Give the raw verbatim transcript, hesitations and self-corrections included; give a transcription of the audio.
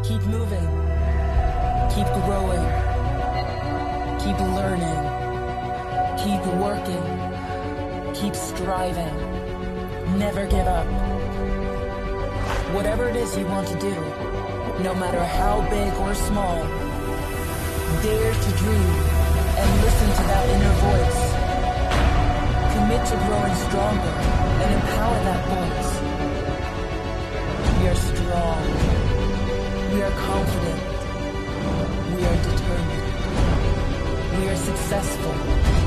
Keep moving. Keep growing. Keep learning. Keep working. Keep striving. Never give up. Whatever it is you want to do, no matter how big or small, dare to dream and listen to that inner voice. Commit to growing stronger and empower that voice. We are strong. We are confident. We are determined. We are successful.